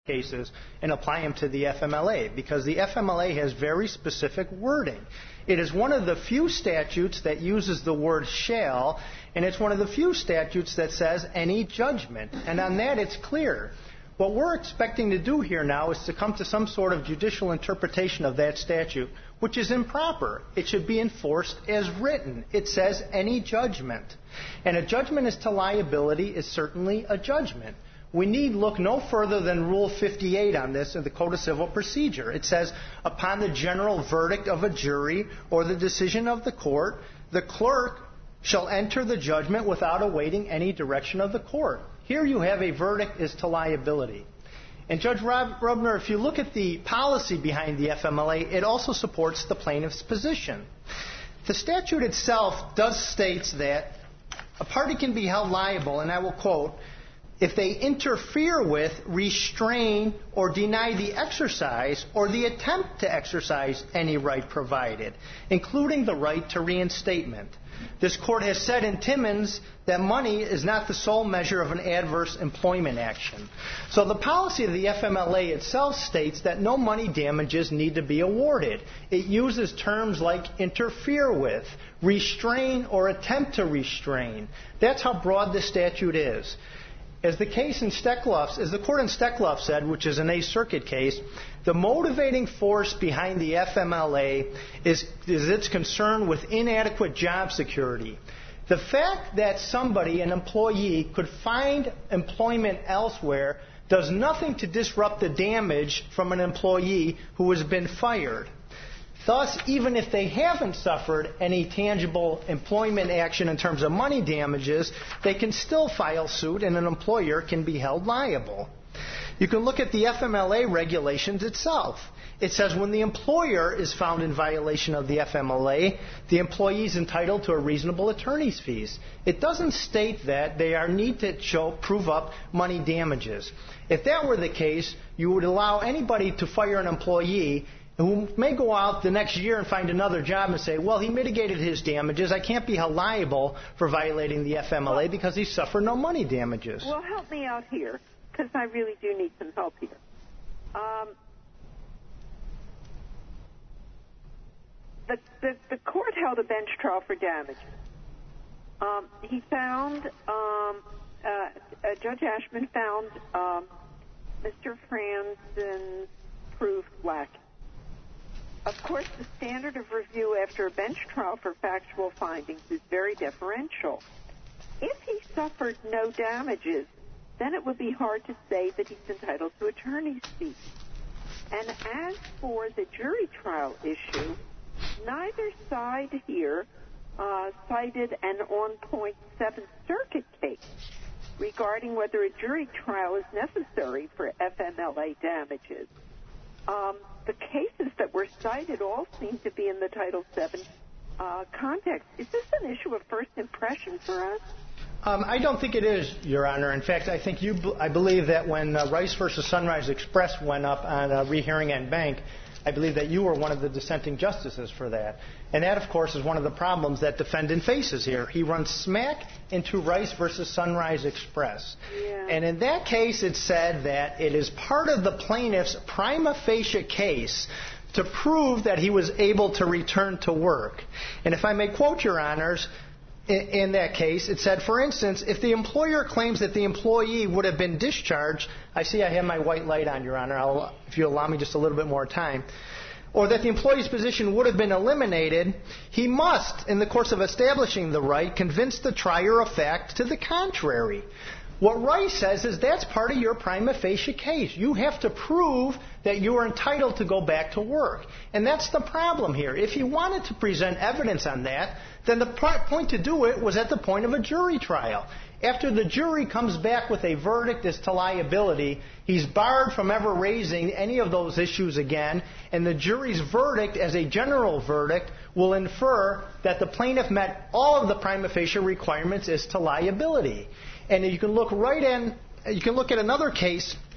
cases and apply them to the FMLA, because the FMLA has very specific wording. It is one of the few statutes that uses the word shall, and it's one of the few statutes that says any judgment. And on that, it's clear. What we're expecting to do here now is to come to some sort of judicial interpretation of that statute, which is improper. It should be enforced as written. It says any judgment. And a judgment as to liability is certainly a judgment. We need look no further than Rule 58 on this in the Code of Civil Procedure. It says, upon the general verdict of a jury or the decision of the court, the clerk shall enter the judgment without awaiting any direction of the court. Here you have a verdict as to liability. And Judge Rubner, if you look at the policy behind the FMLA, it also supports the plaintiff's position. The statute itself does state that a party can be held liable, and I will quote, if they interfere with, restrain, or deny the exercise or the attempt to exercise any right provided, including the right to reinstatement. This court has said in Timmons that money is not the sole measure of an adverse employment action. So the policy of the FMLA itself states that no money damages need to be awarded. It uses terms like interfere with, restrain, or attempt to restrain. That's how broad the statute is. As the case in Steckloff, as the court in Steckloff said, which is an Eighth Circuit case, the motivating force behind the FMLA is its concern with inadequate job security. The fact that somebody, an employee, could find employment elsewhere does nothing to disrupt the damage from an employee who has been fired. Thus, even if they haven't suffered any tangible employment action in terms of money damages, they can still file suit and an employer can be held liable. You can look at the FMLA regulations itself. It says when the employer is found in violation of the FMLA, the employee is entitled to a reasonable attorney's fees. It doesn't state that they need to prove up money damages. If that were the case, you would allow anybody to fire an employee who may go out the next year and find another job and say, well, he mitigated his damages. I can't be held liable for violating the FMLA because he suffered no money damages. Well, help me out here, because I really do need some help here. The court held a bench trial for damages. He found, Judge Ashman found Mr. Franzen's proof lacking. Of course, the standard of review after a bench trial for factual findings is very deferential. If he suffered no damages, then it would be hard to say that he's entitled to attorney's fees. And as for the jury trial issue, neither side here cited an on-point Seventh Circuit case regarding whether a jury trial is necessary for FMLA damages. The cases that were cited all seem to be in the Title VII context. Is this an issue of first impression for us? I don't think it is, Your Honor. In fact, I believe that when Rice v. Sunrise Express went up on rehearing en banc, I believe that you were one of the dissenting justices for that. And that, of course, is one of the problems that defendant faces here. He runs smack into Rice v. Sunrise Express. Yeah. And in that case, it said that it is part of the plaintiff's prima facie case to prove that he was able to return to work. And if I may quote, Your Honors, in that case, it said, for instance, if the employer claims that the employee would have been discharged, I see I have my white light on, Your Honor, if you allow me just a little bit more time, or that the employee's position would have been eliminated, he must, in the course of establishing the right, convince the trier of fact to the contrary. What Rice says is that's part of your prima facie case. You have to prove that you are entitled to go back to work. And that's the problem here. If he wanted to present evidence on that, then the point to do it was at the point of a jury trial. After the jury comes back with a verdict as to liability, he's barred from ever raising any of those issues again, and the jury's verdict as a general verdict will infer that the plaintiff met all of the prima facie requirements as to liability. And you can look at another case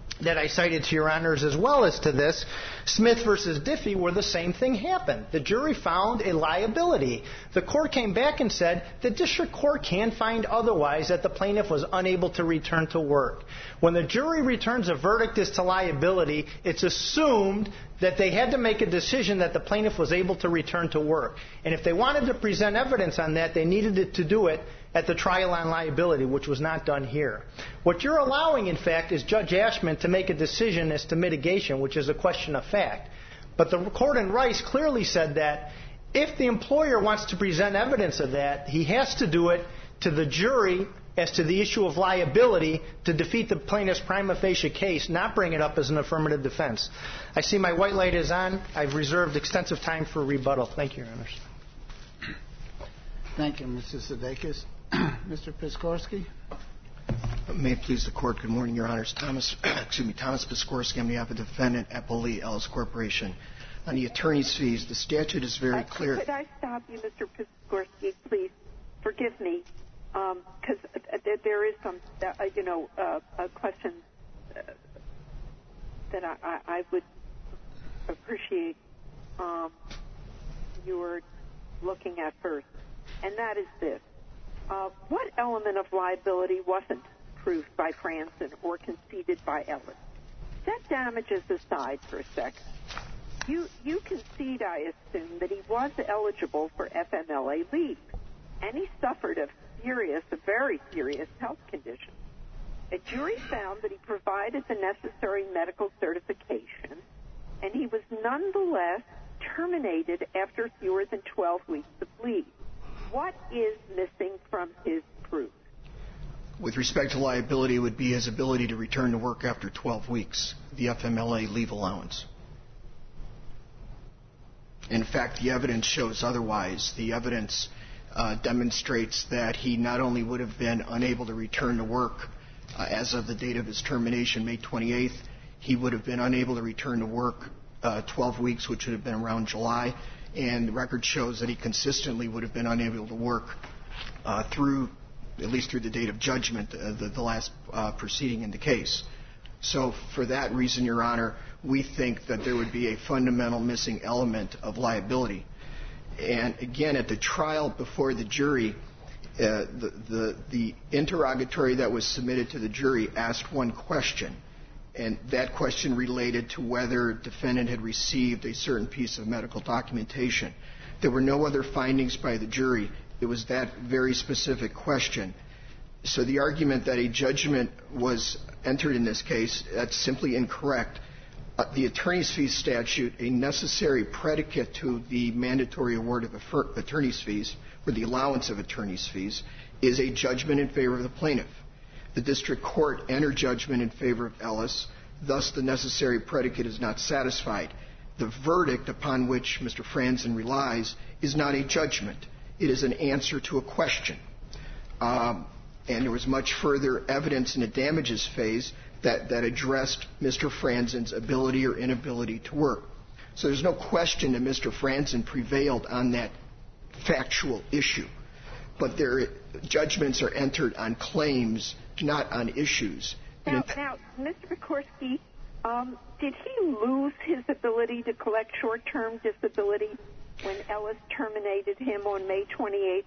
that I cited to your honors as well as to this, Smith versus Diffie, where the same thing happened. The jury found a liability. The court came back and said the district court can find otherwise, that the plaintiff was unable to return to work. When the jury returns a verdict as to liability, it's assumed that they had to make a decision that the plaintiff was able to return to work. And if they wanted to present evidence on that, they needed to do it at the trial on liability, which was not done here. What you're allowing, in fact, is Judge Ashman to make a decision as to mitigation, which is a question of fact. But the court in Rice clearly said that if the employer wants to present evidence of that, he has to do it to the jury as to the issue of liability to defeat the plaintiff's prima facie case, not bring it up as an affirmative defense. I see my white light is on. I've reserved extensive time for rebuttal. Thank you, Your Honors. Thank you, Mr. Sudeikis. Mr. Piskorski. May it please the Court. Good morning, Your Honors. Thomas Piskorski. I'm the appellate defendant at Eppley Ellis Corporation. On the attorney's fees, the statute is very clear. Could I stop you, Mr. Piskorski, please? Forgive me, because there is some, a question that I would appreciate your looking at first, and that is this. What element of liability wasn't proved by Franzen or conceded by Ellis? Set damages aside for a second. You concede, I assume, that he was eligible for FMLA leave, and he suffered a very serious health condition. A jury found that he provided the necessary medical certification, and he was nonetheless terminated after fewer than 12 weeks of leave. What is missing from his proof? With respect to liability, it would be his ability to return to work after 12 weeks, the FMLA leave allowance. In fact, the evidence shows otherwise. The evidence demonstrates that he not only would have been unable to return to work as of the date of his termination, May 28th, he would have been unable to return to work 12 weeks, which would have been around July. And the record shows that he consistently would have been unable to work at least through the date of judgment, the last proceeding in the case. So for that reason, Your Honor, we think that there would be a fundamental missing element of liability. And again, at the trial before the jury, the interrogatory that was submitted to the jury asked one question, and that question related to whether defendant had received a certain piece of medical documentation. There were no other findings by the jury. It was that very specific question. So the argument that a judgment was entered in this case, that's simply incorrect. The attorney's fees statute, a necessary predicate to the mandatory award of attorney's fees, or the allowance of attorney's fees, is a judgment in favor of the plaintiff. The district court entered judgment in favor of Ellis. Thus, the necessary predicate is not satisfied. The verdict upon which Mr. Franzen relies is not a judgment. It is an answer to a question. And there was much further evidence in the damages phase that addressed Mr. Franzen's ability or inability to work. So there's no question that Mr. Franzen prevailed on that factual issue. But their judgments are entered on claims, not on issues. Now, Mr. Piskorski, did he lose his ability to collect short-term disability when Ellis terminated him on May 28,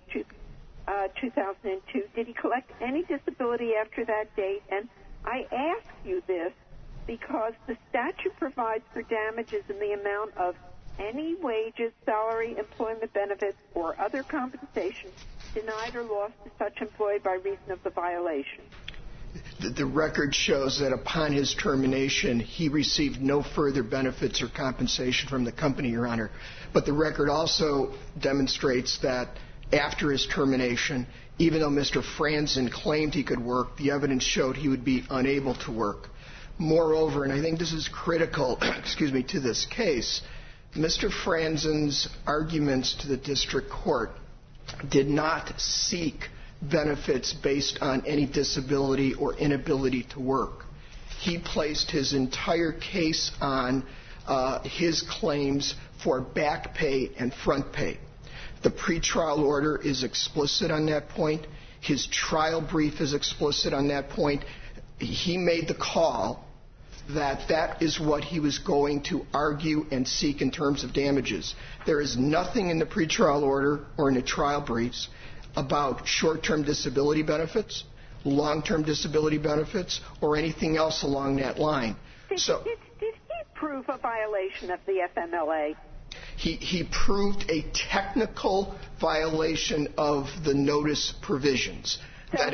2002? Did he collect any disability after that date? And I ask you this because the statute provides for damages in the amount of any wages, salary, employment benefits, or other compensation denied or lost to such employee by reason of the violation. The record shows that upon his termination, he received no further benefits or compensation from the company, Your Honor. But the record also demonstrates that after his termination, even though Mr. Franzen claimed he could work, the evidence showed he would be unable to work. Moreover, and I think this is critical, to this case, Mr. Franzen's arguments to the district court did not seek benefits based on any disability or inability to work. He placed his entire case on his claims for back pay and front pay. The pretrial order is explicit on that point. His trial brief is explicit on that point. He made the call that is what he was going to argue and seek in terms of damages. There is nothing in the pretrial order or in the trial briefs about short-term disability benefits, long-term disability benefits, or anything else along that line. Did he prove a violation of the FMLA? He proved a technical violation of the notice provisions. So,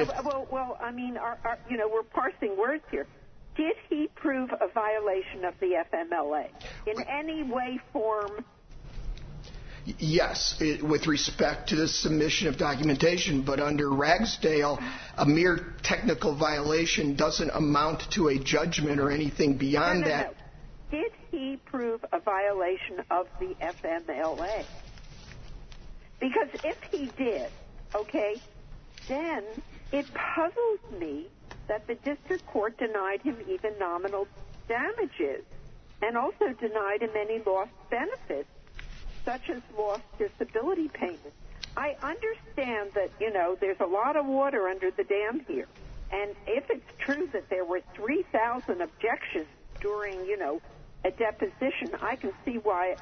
we're parsing words here. Did he prove a violation of the FMLA in any way, form? Yes, with respect to the submission of documentation, but under Ragsdale, a mere technical violation doesn't amount to a judgment or anything beyond that. No. Did he prove a violation of the FMLA? Because if he did, okay, then it puzzles me that the district court denied him even nominal damages and also denied him any lost benefits, such as lost disability payments. I understand that, there's a lot of water under the dam here. And if it's true that there were 3,000 objections during, a deposition, I can see why,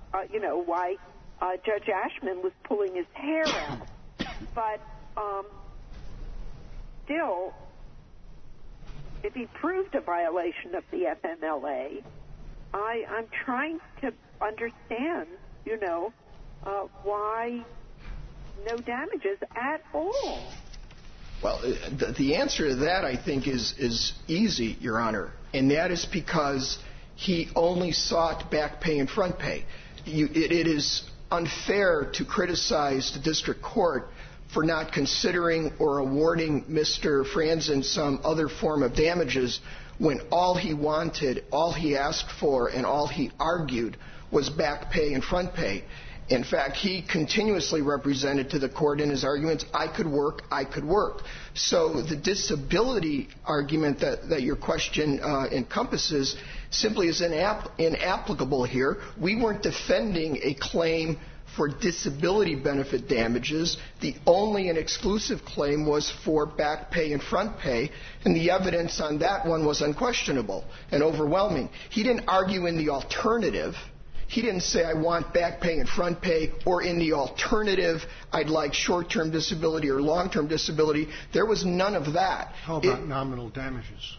Judge Ashman was pulling his hair out. But still, if he proved a violation of the FMLA, I'm trying to understand, why no damages at all. Well, the answer to that, I think, is easy, Your Honor, and that is because he only sought back pay and front pay. It is unfair to criticize the district court for not considering or awarding Mr. Franzen some other form of damages when all he wanted, all he asked for, and all he argued was back pay and front pay. In fact, he continuously represented to the court in his arguments, I could work. So the disability argument that your question encompasses simply is inapplicable here. We weren't defending a claim for disability benefit damages. The only and exclusive claim was for back pay and front pay, and the evidence on that one was unquestionable and overwhelming. He didn't argue in the alternative. He didn't say, I want back pay and front pay, or in the alternative, I'd like short-term disability or long-term disability. There was none of that. How about nominal damages?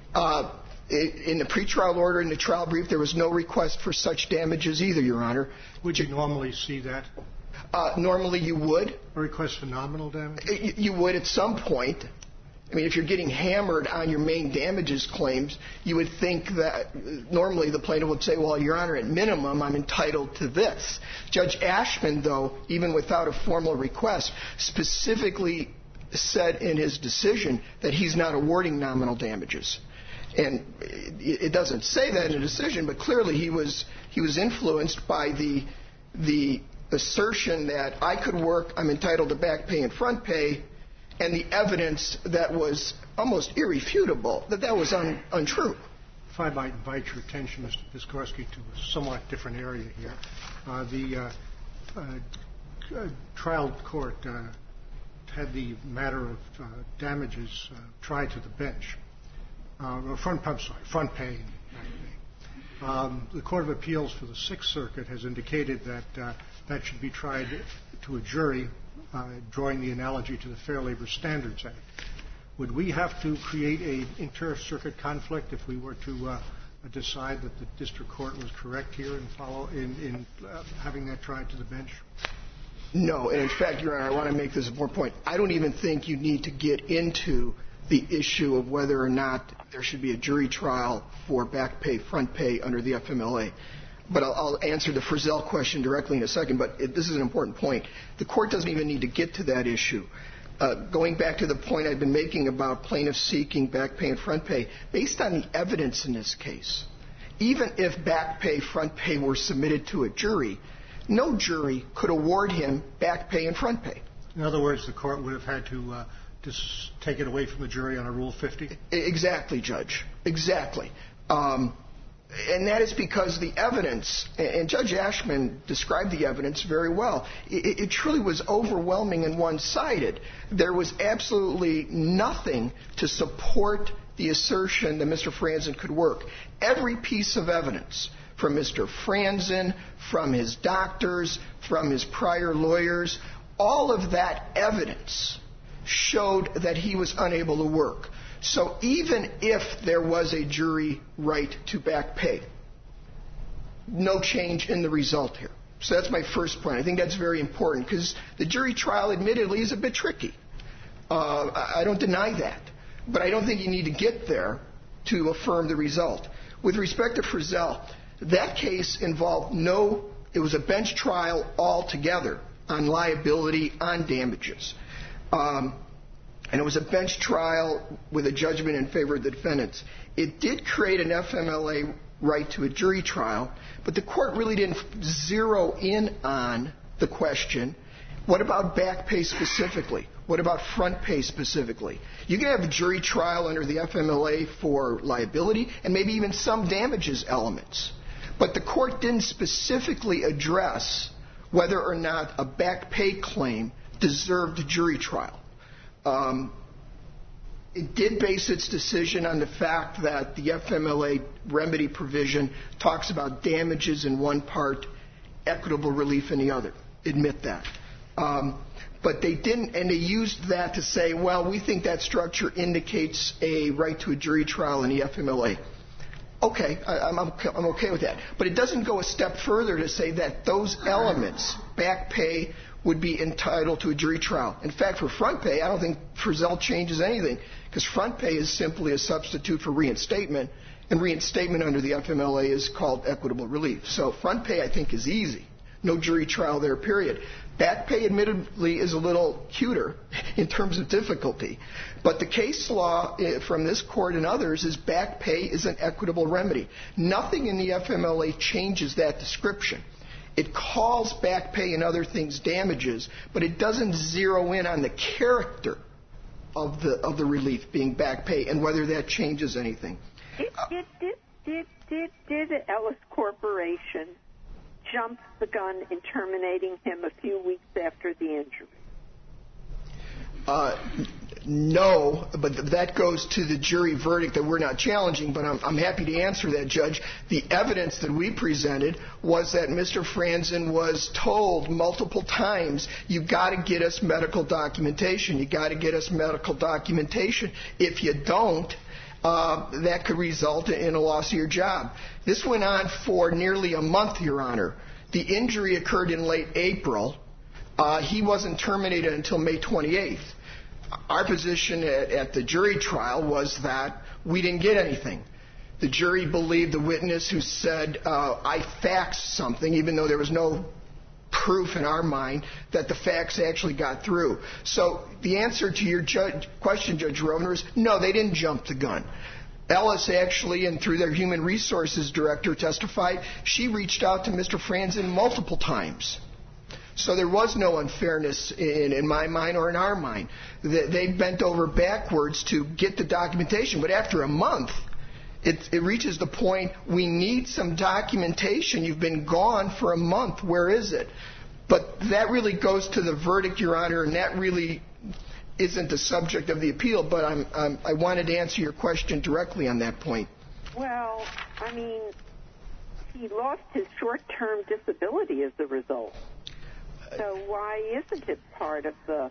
In the pretrial order, in the trial brief, there was no request for such damages either, Your Honor. Would you normally see that? Normally you would. A request for nominal damages? You would at some point. I mean, if you're getting hammered on your main damages claims, you would think that normally the plaintiff would say, well, Your Honor, at minimum, I'm entitled to this. Judge Ashman, though, even without a formal request, specifically said in his decision that he's not awarding nominal damages. And it doesn't say that in the decision, but clearly he was influenced by the assertion that I could work, I'm entitled to back pay and front pay, and the evidence that was almost irrefutable, that was untrue. If I might invite your attention, Mr. Piskorski, to a somewhat different area here. The trial court had the matter of damages tried to the bench. Front pay. The Court of Appeals for the Sixth Circuit has indicated that that should be tried to a jury, drawing the analogy to the Fair Labor Standards Act. Would we have to create an inter-circuit conflict if we were to decide that the district court was correct here in having that tried to the bench? No, and in fact, Your Honor, I want to make this important point. I don't even think you need to get into the issue of whether or not there should be a jury trial for back pay, front pay under the FMLA. But I'll answer the Frizzell question directly in a second, but this is an important point. The court doesn't even need to get to that issue. Going back to the point I've been making about plaintiffs seeking back pay and front pay, based on the evidence in this case, even if back pay, front pay were submitted to a jury, no jury could award him back pay and front pay. In other words, the court would have had to just take it away from the jury on a Rule 50? Exactly, Judge. Exactly. And that is because the evidence, and Judge Ashman described the evidence very well, it truly was overwhelming and one-sided. There was absolutely nothing to support the assertion that Mr. Franzen could work. Every piece of evidence from Mr. Franzen, from his doctors, from his prior lawyers, all of that evidence showed that he was unable to work. So even if there was a jury right to back pay, no change in the result here. So that's my first point. I think that's very important because the jury trial, admittedly, is a bit tricky. I don't deny that. But I don't think you need to get there to affirm the result. With respect to Frizzell, that case involved it was a bench trial altogether on liability, on damages. And it was a bench trial with a judgment in favor of the defendants. It did create an FMLA right to a jury trial, but the court really didn't zero in on the question, what about back pay specifically? What about front pay specifically? You can have a jury trial under the FMLA for liability and maybe even some damages elements. But the court didn't specifically address whether or not a back pay claim deserved a jury trial. It did base its decision on the fact that the FMLA remedy provision talks about damages in one part, equitable relief in the other. Admit that. But they didn't, and they used that to say, well, we think that structure indicates a right to a jury trial in the FMLA. Okay, I'm okay with that. But it doesn't go a step further to say that those elements, back pay, would be entitled to a jury trial. In fact, for front pay, I don't think Frizzell changes anything, because front pay is simply a substitute for reinstatement, and reinstatement under the FMLA is called equitable relief. So front pay, I think, is easy. No jury trial there, period. Back pay, admittedly, is a little cuter in terms of difficulty. But the case law from this court and others is back pay is an equitable remedy. Nothing in the FMLA changes that description. It calls back pay and other things damages, but it doesn't zero in on the character of the relief being back pay and whether that changes anything. Did Ellis Corporation jump the gun in terminating him a few weeks after the injury? No, but that goes to the jury verdict that we're not challenging, but I'm happy to answer that, Judge. The evidence that we presented was that Mr. Franzen was told multiple times, you've got to get us medical documentation. You've got to get us medical documentation. If you don't, that could result in a loss of your job. This went on for nearly a month, Your Honor. The injury occurred in late April. He wasn't terminated until May 28th. Our position at the jury trial was that we didn't get anything. The jury believed the witness who said, I faxed something, even though there was no proof in our mind that the fax actually got through. So the answer to your question, Judge Rovner, is no, they didn't jump the gun. Ellis actually, and through their human resources director testified, she reached out to Mr. Franzen multiple times. So there was no unfairness in my mind or in our mind. They bent over backwards to get the documentation. But after a month, it reaches the point, we need some documentation. You've been gone for a month. Where is it? But that really goes to the verdict, Your Honor, and that really isn't the subject of the appeal. But I wanted to answer your question directly on that point. Well, I mean, he lost his short-term disability as a result. So why isn't it part of the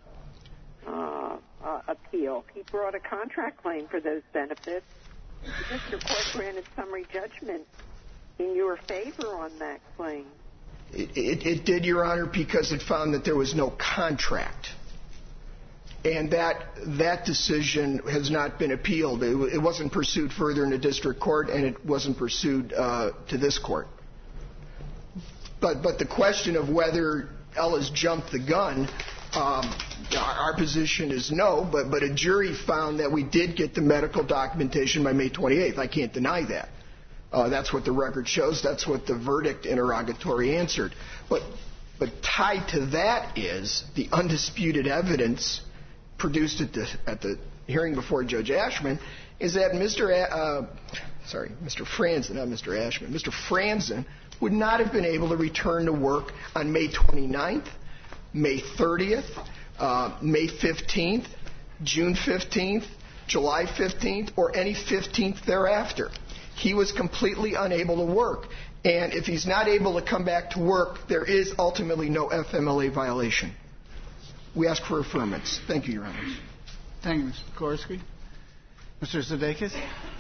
appeal? He brought a contract claim for those benefits. The district court granted summary judgment in your favor on that claim. It did, Your Honor, because it found that there was no contract. And that decision has not been appealed. It wasn't pursued further in the district court, and it wasn't pursued to this court. But the question of whether Ellis jumped the gun, our position is no, but a jury found that we did get the medical documentation by May 28th. I can't deny that. That's what the record shows. That's what the verdict interrogatory answered. But tied to that is the undisputed evidence produced at the hearing before Judge Ashman is that Mr. Franzen would not have been able to return to work on May 29th, May 30th, May 15th, June 15th, July 15th, or any 15th thereafter. He was completely unable to work. And if he's not able to come back to work, there is ultimately no FMLA violation. We ask for affirmance. Thank you, Your Honors. Thank you, Mr. Korsky. Mr. Sudeikis?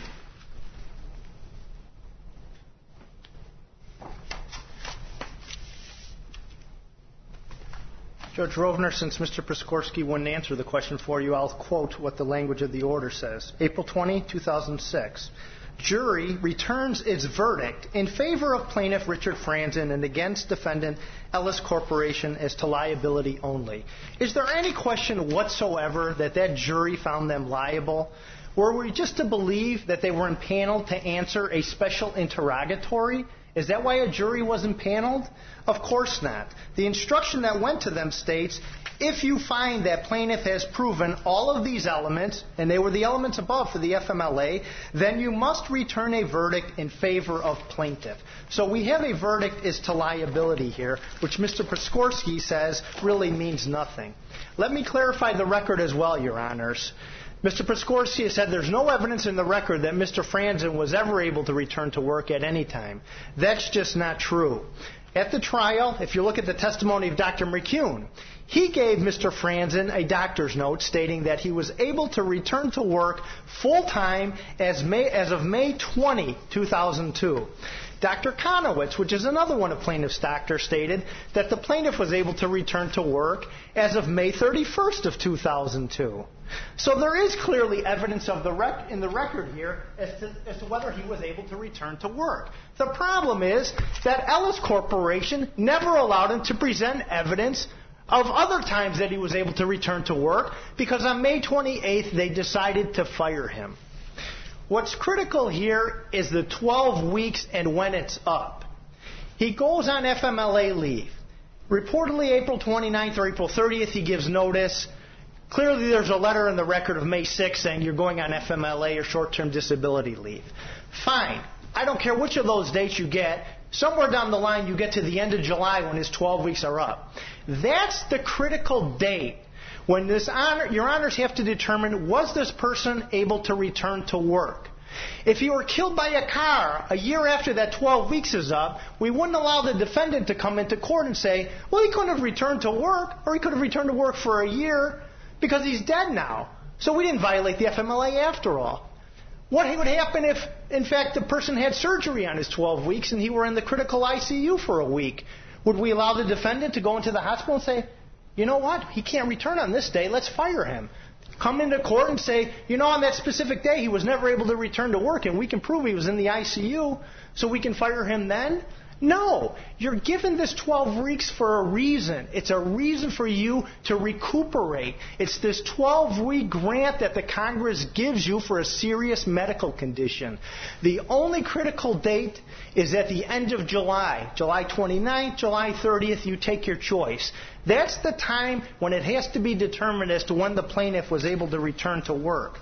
Judge Rovner, since Mr. Przekorski wouldn't answer the question for you, I'll quote what the language of the order says. April 20, 2006. Jury returns its verdict in favor of plaintiff Richard Franzen and against defendant Ellis Corporation as to liability only. Is there any question whatsoever that that jury found them liable? Were we just to believe that they were impaneled to answer a special interrogatory? Is that why a jury was impaneled? Of course not. The instruction that went to them states, if you find that plaintiff has proven all of these elements, and they were the elements above for the FMLA, then you must return a verdict in favor of plaintiff. So we have a verdict as to liability here, which Mr. Przekorski says really means nothing. Let me clarify the record as well, Your Honors. Mr. Przekorski has said there's no evidence in the record that Mr. Franzen was ever able to return to work at any time. That's just not true. At the trial, if you look at the testimony of Dr. McCune, he gave Mr. Franzen a doctor's note stating that he was able to return to work full-time as of May 20, 2002. Dr. Conowitz, which is another one of plaintiff's doctors, stated that the plaintiff was able to return to work as of May 31st of 2002. So there is clearly evidence of in the record here as to whether he was able to return to work. The problem is that Ellis Corporation never allowed him to present evidence of other times that he was able to return to work because on May 28th they decided to fire him. What's critical here is the 12 weeks and when it's up. He goes on FMLA leave. Reportedly April 29th or April 30th he gives notice. Clearly there's a letter in the record of May 6th saying you're going on FMLA or short-term disability leave. Fine. I don't care which of those dates you get. Somewhere down the line you get to the end of July when his 12 weeks are up. That's the critical date when your honors have to determine, was this person able to return to work? If he were killed by a car a year after that 12 weeks is up, we wouldn't allow the defendant to come into court and say, well, he couldn't have returned to work, or he could have returned to work for a year because he's dead now. So we didn't violate the FMLA after all. What would happen if, in fact, the person had surgery on his 12 weeks and he were in the critical ICU for a week? Would we allow the defendant to go into the hospital and say, you know what, he can't return on this day, let's fire him? Come into court and say, you know, on that specific day he was never able to return to work and we can prove he was in the ICU, so we can fire him then? No. You're given this 12 weeks for a reason. It's a reason for you to recuperate. It's this 12-week grant that the Congress gives you for a serious medical condition. The only critical date is at the end of July. July 29th, July 30th, you take your choice. That's the time when it has to be determined as to when the plaintiff was able to return to work.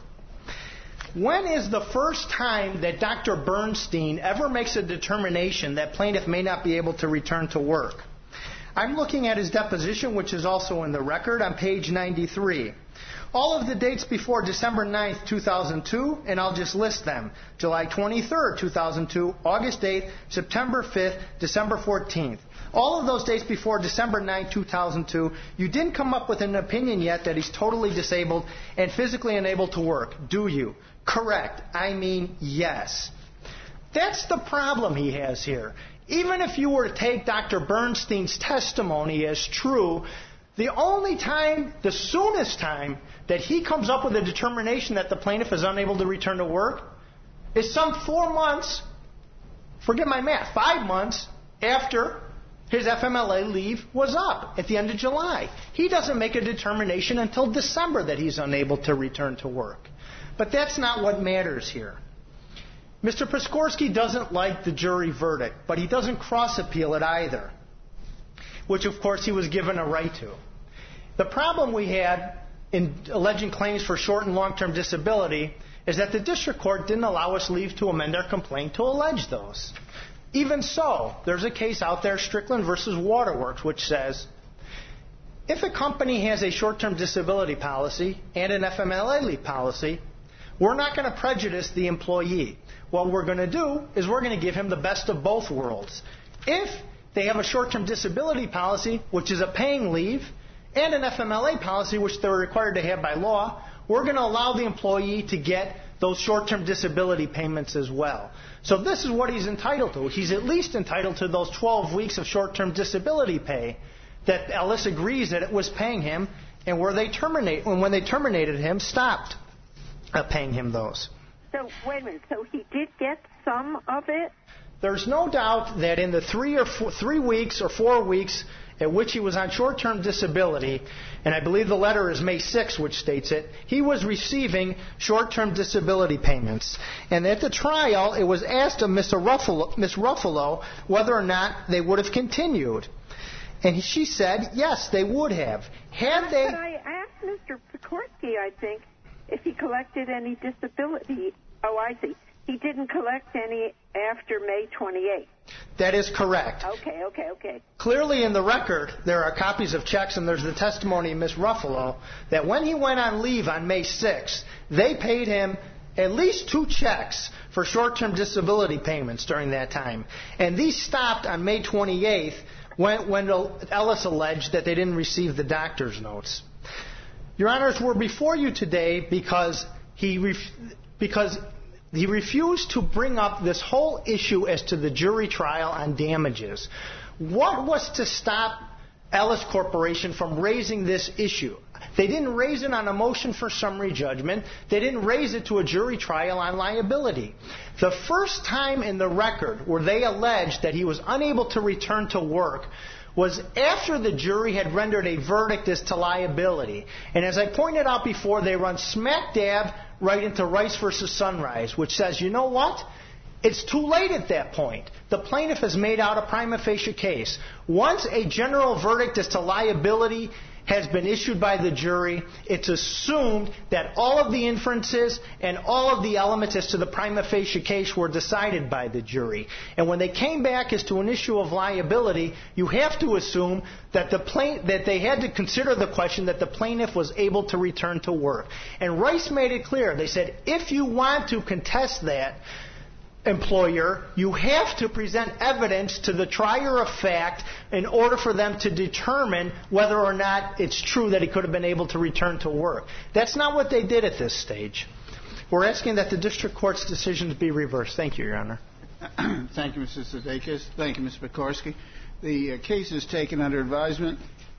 When is the first time that Dr. Bernstein ever makes a determination that plaintiff may not be able to return to work? I'm looking at his deposition, which is also in the record, on page 93. All of the dates before December 9th, 2002, and I'll just list them. July 23rd, 2002, August 8th, September 5th, December 14th. All of those dates before December 9, 2002, you didn't come up with an opinion yet that he's totally disabled and physically unable to work, do you? Correct. I mean, yes. That's the problem he has here. Even if you were to take Dr. Bernstein's testimony as true, the only time, the soonest time, that he comes up with a determination that the plaintiff is unable to return to work is some 4 months, forget my math, 5 months after his FMLA leave was up at the end of July. He doesn't make a determination until December that he's unable to return to work. But that's not what matters here. Mr. Przekorski doesn't like the jury verdict, but he doesn't cross-appeal it either, which, of course, he was given a right to. The problem we had in alleging claims for short and long-term disability is that the district court didn't allow us leave to amend our complaint to allege those. Even so, there's a case out there, Strickland versus Waterworks, which says, if a company has a short-term disability policy and an FMLA leave policy, we're not going to prejudice the employee. What we're going to do is we're going to give him the best of both worlds. If they have a short-term disability policy, which is a paying leave, and an FMLA policy, which they're required to have by law, we're going to allow the employee to get those short-term disability payments as well. So this is what he's entitled to. He's at least entitled to those 12 weeks of short-term disability pay that Ellis agrees that it was paying him, and when they terminated him, stopped paying him those. So, wait a minute. So he did get some of it? There's no doubt that in the 3 weeks or 4 weeks at which he was on short-term disability, and I believe the letter is May 6, which states it, he was receiving short-term disability payments. And at the trial, it was asked of Miss Ruffalo whether or not they would have continued. And she said, yes, they would have. But I asked Mr. Sikorsky, I think, if he collected any disability. Oh, I see. He didn't collect any after May 28th. That is correct. Okay. Clearly in the record, there are copies of checks, and there's the testimony of Ms. Ruffalo, that when he went on leave on May 6th, they paid him at least 2 checks for short-term disability payments during that time. And these stopped on May 28th when Ellis alleged that they didn't receive the doctor's notes. Your Honors, we're before you today because he refused to bring up this whole issue as to the jury trial on damages. What was to stop Ellis Corporation from raising this issue? They didn't raise it on a motion for summary judgment. They didn't raise it to a jury trial on liability. The first time in the record where they alleged that he was unable to return to work was after the jury had rendered a verdict as to liability. And as I pointed out before, they run smack dab right into Rice versus Sunrise, which says, you know what? It's too late at that point. The plaintiff has made out a prima facie case. Once a general verdict as to liability has been issued by the jury, it's assumed that all of the inferences and all of the elements as to the prima facie case were decided by the jury. And when they came back as to an issue of liability, you have to assume that that they had to consider the question that the plaintiff was able to return to work. And Rice made it clear. They said, if you want to contest that, employer, you have to present evidence to the trier of fact in order for them to determine whether or not it's true that he could have been able to return to work. That's not what they did at this stage. We're asking that the district court's decisions be reversed. Thank you, Your Honor. Thank you, Mr. Sudeikis. Thank you, Mr. Sikorsky. The case is taken under advisement.